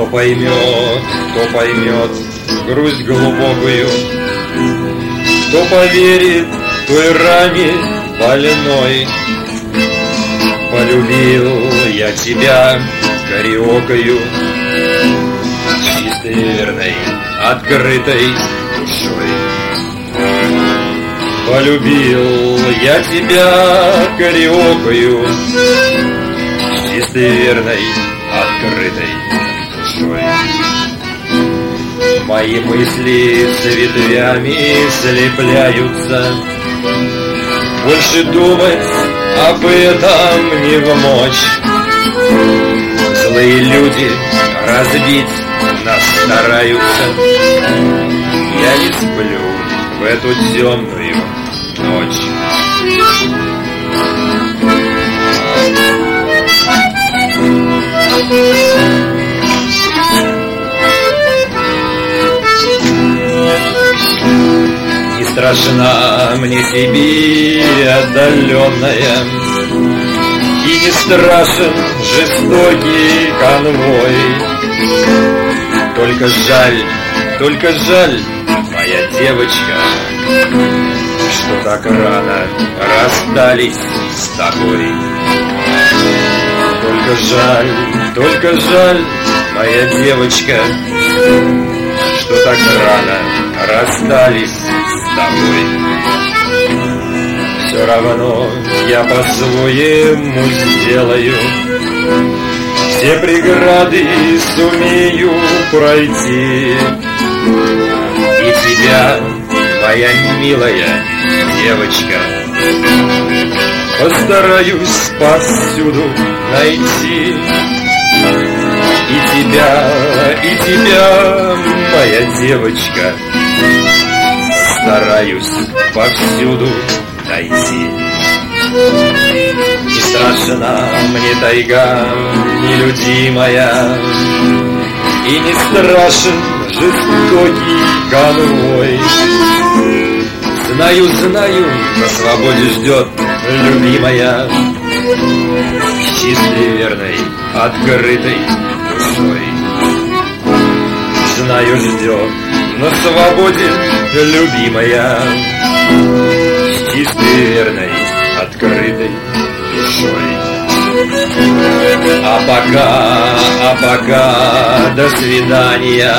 Кто поймет грусть глубокую, кто поверит той ране больной. Полюбил я тебя кариокою, чистой, верной, открытой душой. Полюбил я тебя кариокою, чистой, верной, открытой душой. Мои мысли с ветвями слепляются, больше думать об этом не в мочь. Злые люди разбить нас стараются. Я не сплю в эту темную ночь. Не страшна мне Сибирь отдаленная, и не страшен жестокий конвой. Только жаль, моя девочка, что так рано расстались с тобой. Только жаль, моя девочка, что так рано расстались с тобой. Все равно я по-своему сделаю, все преграды сумею пройти. И тебя, моя милая девочка, постараюсь повсюду найти. И тебя, моя девочка, постараюсь повсюду найти. Не страшна мне тайга нелюдимая, и не страшен жестокий конвой. Знаю, на свободе ждет любимая, с чистой, верной, открытой душой. Знаю, ждет на свободе любимая, с чистой, верной, открытой душой. А пока до свидания.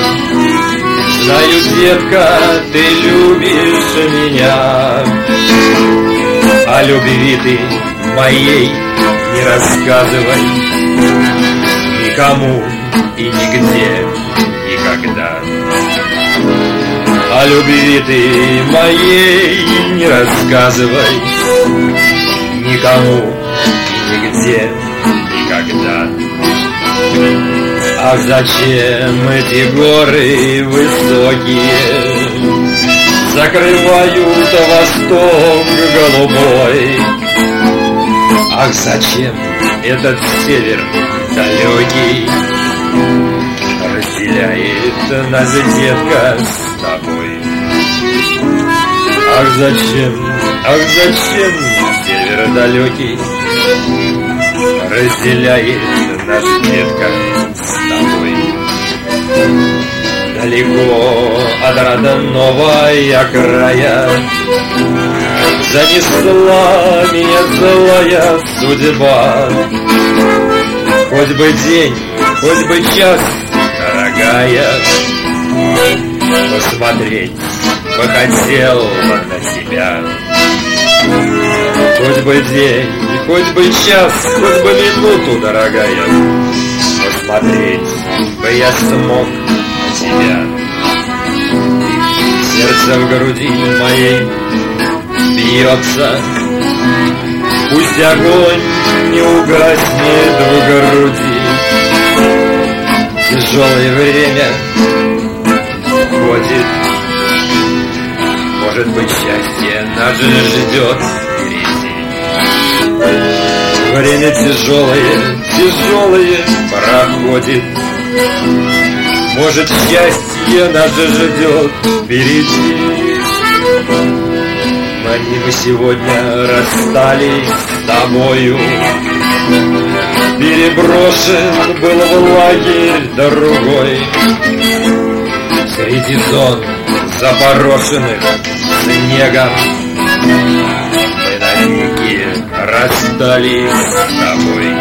Знаю, детка, ты любишь меня, о любви ты моей не рассказывай никому и нигде, никогда. О любви ты моей не рассказывай никому и нигде, никогда. Ах, зачем эти горы высокие закрывают восток голубой? Ах, зачем этот север далекий разделяет нас, детка, с тобой? Ах, зачем север далекий разделяет нас, детка, с тобой? Далеко от родного края занесла меня злая судьба. Хоть бы день, хоть бы час, дорогая, посмотреть бы хотел на тебя. Хоть бы день, хоть бы час, хоть бы минуту, дорогая, посмотреть бы я смог на тебя. Сердце в груди моей бьется, пусть огонь не угаснет в груди. Тяжелое время ходит, может быть, счастье нас ждет впереди. Время тяжелое проходит, может, счастье нас ждет впереди. Но мы сегодня расстались с тобою, Переброшен был в лагерь другой. Среди зон, запорошенных снегом, мы навеки расстались с тобой.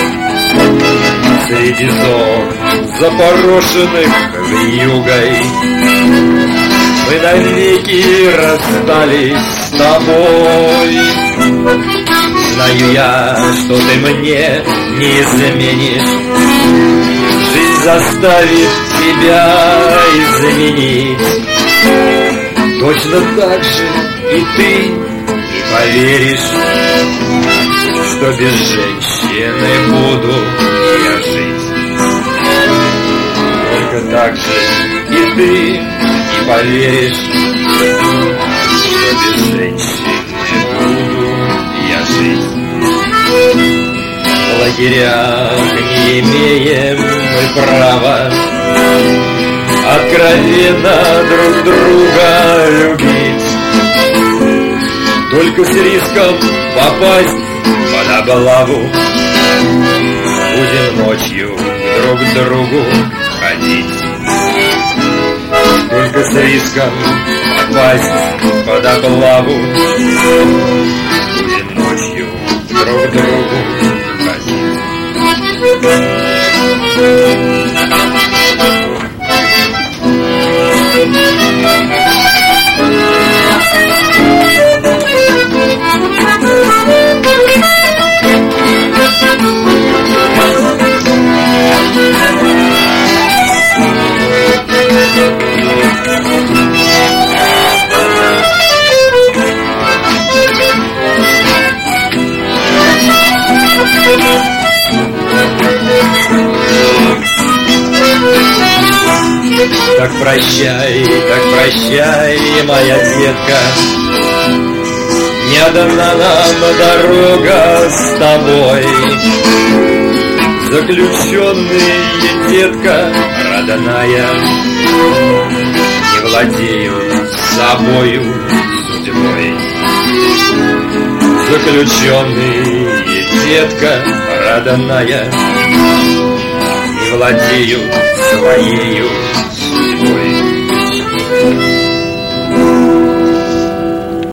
Среди зон, запорошенных вьюгой, мы навеки расстались с тобой. Знаю я, что ты мне не изменишь, жизнь заставит тебя изменить. Точно так же и ты не поверишь, что без женщины буду я жить. Только так же и ты не поверишь, что без женщины буду я жить. В лагерях не имеем мы права откровенно друг друга любить. Только с риском попасть под облаву будем ночью друг к другу ходить. Только с риском попасть под облаву будем ночью друг к другу ходить. Так прощай, моя детка, не одна нам дорога с тобой. Заключенные, детка родная, не владеют собою судьбой. Заключенные, детка родная, не владеют своею судьбой.